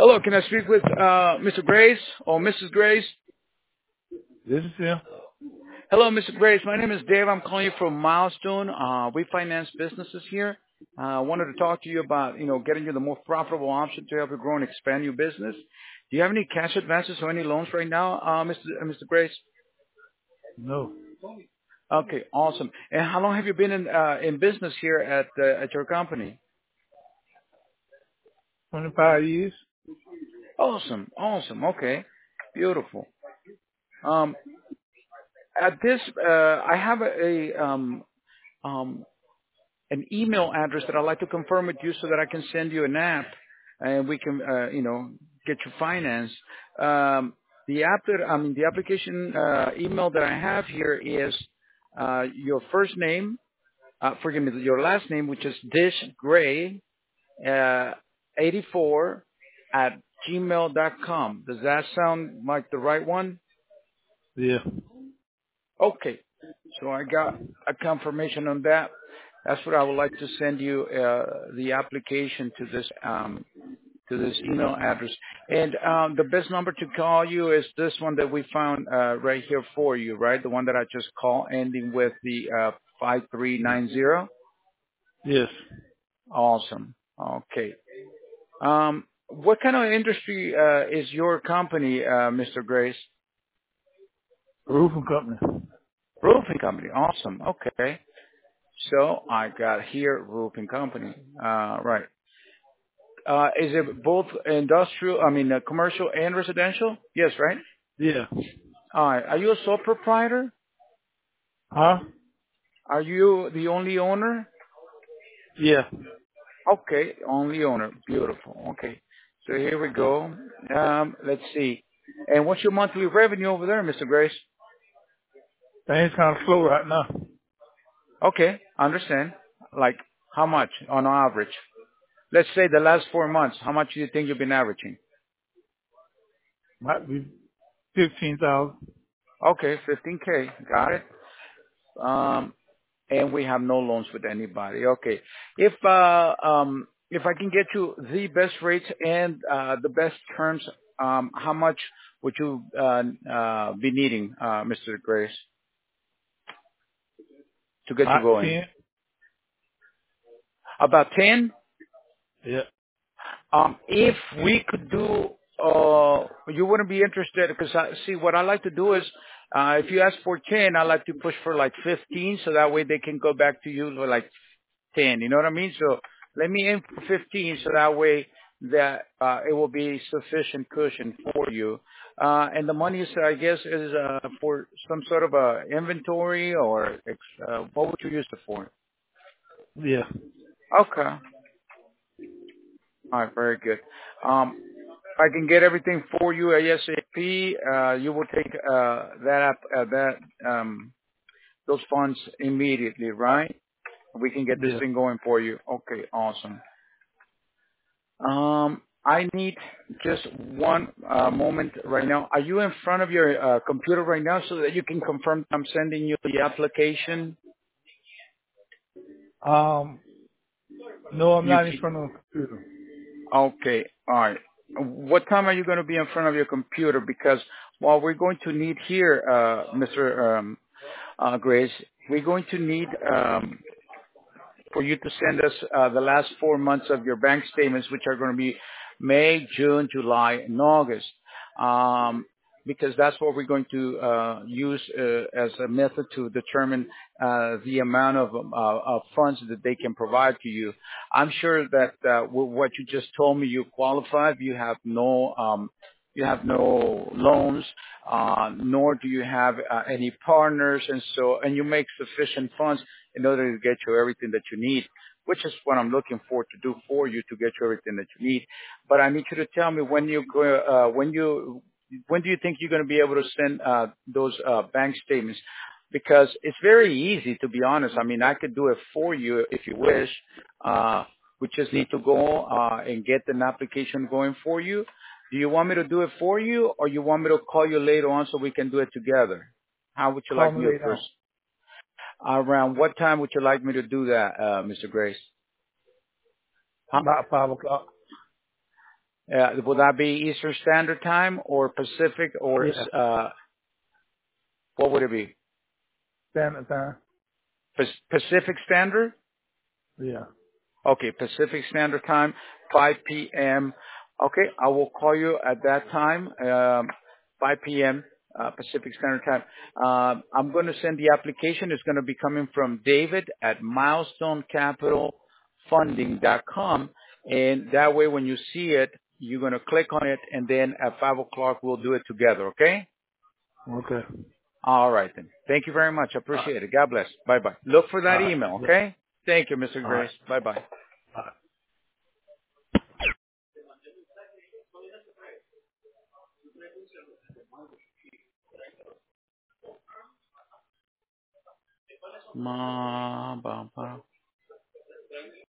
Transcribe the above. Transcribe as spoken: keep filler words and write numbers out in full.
Hello, can I speak with uh, Mister Grace or Missus Grace? This is him. Hello, Mister Grace. My name is Dave. I'm calling you from Milestone. Uh, we finance businesses here. Uh, I wanted to talk to you about, you know, getting you the most profitable option to help you grow and expand your business. Do you have any cash advances or any loans right now, uh, Mister uh, Mister Grace? No. Okay, awesome. And how long have you been in uh, in business here at uh, at your company? twenty-five years? Awesome, awesome. Okay, beautiful. Um, at this, uh, I have a, a um, um, an email address that I'd like to confirm with you so that I can send you an app and we can, uh, you know, get you financed. Um, the app that, I mean, the application uh, email that I have here is uh, your first name, uh, forgive me, your last name, which is dishgray uh, eighty-four at gmail dot com. Does that sound like the right one? Yeah. Okay. So I got a confirmation on that. That's what I would like to send you uh, the application to this um, to this email address. And um, the best number to call you is this one that we found uh, right here for you, right? The one that I just called, ending with the uh, five three nine zero. Yes. Awesome. Okay. Um, what kind of industry uh, is your company, uh, Mister Grace? Roofing company. Roofing company. Awesome. Okay. So I got here roofing company. Uh, right. Uh, is it both industrial, I mean, uh, commercial and residential? Yes, right? Yeah. All right. Are you a sole proprietor? Huh? Are you the only owner? Yeah. Okay, only owner. Beautiful. Okay. So here we go. Um, let's see. And what's your monthly revenue over there, Mister Grace? Things kind of slow right now. Okay, I understand. Like how much on average? Let's say the last four months. How much do you think you've been averaging? Might be fifteen thousand. Okay, fifteen K. Got it. Um, and we have no loans with anybody. Okay. If uh, um, if I can get you the best rates and uh, the best terms, um, how much would you uh, uh, be needing, uh, Mister Grace, to get you About going? ten. About ten. Yeah. Um, if we could do, uh, you wouldn't be interested because I see what I like to do is, uh, if you ask for ten, I like to push for like fifteen, so that way they can go back to you for like ten. You know what I mean? So let me aim for fifteen, so that way that uh, it will be sufficient cushion for you. Uh, and the money is, I guess, is uh, for some sort of a inventory or ex- uh, what would you use it for? Yeah. Okay. All right. Very good. Um, if I can get everything for you ASAP, uh, you will take uh, that up, uh, that um, those funds immediately, right? We can get this Yeah. thing going for you. Okay. Awesome. Um, I need just one uh, moment right now. Are you in front of your uh, computer right now so that you can confirm I'm sending you the application? Um, no, I'm You not in can, front of a computer. okay, all right. What time are you going to be in front of your computer? Because what we're going to need here, uh, Mister Um, uh, Grace, we're going to need um, for you to send us uh, the last four months of your bank statements, which are going to be May, June, July, and August, um, because that's what we're going to uh, use uh, as a method to determine uh, the amount of, uh, of funds that they can provide to you. I'm sure that uh, with what you just told me, you qualify. You have no um, you have no loans, uh, nor do you have uh, any partners, and so and you make sufficient funds in order to get you everything that you need, which is what I'm looking for to do for you to get you everything that you need. But I need you to tell me when you go, uh, when you, when do you think you're going to be able to send uh, those uh, bank statements? Because it's very easy, to be honest. I mean, I could do it for you if you wish. Uh, we just need to go uh, and get an application going for you. Do you want me to do it for you, or you want me to call you later on so we can do it together? How would you Call like me me to later on. proceed? Around what time would you like me to do that, uh, Mister Grace? Huh? About five o'clock. Uh, will that be Eastern Standard Time or Pacific or Yeah. uh, what would it be? Standard time. Pac- Pacific Standard? Yeah. Okay, Pacific Standard Time, five p.m. Okay, I will call you at that time, um, five p.m. Uh, Pacific Standard Time. Um, I'm going to send the application. It's going to be coming from David at milestone capital funding dot com, and that way when you see it, you're going to click on it, and then at five o'clock we'll do it together. Okay? Okay. All right then. Thank you very much. I All right. appreciate it. God bless. Bye bye. Look for All that right. email. Yeah. Okay? Thank you, Mister All right. Grace. Bye bye. All right. Ma, ba, ba.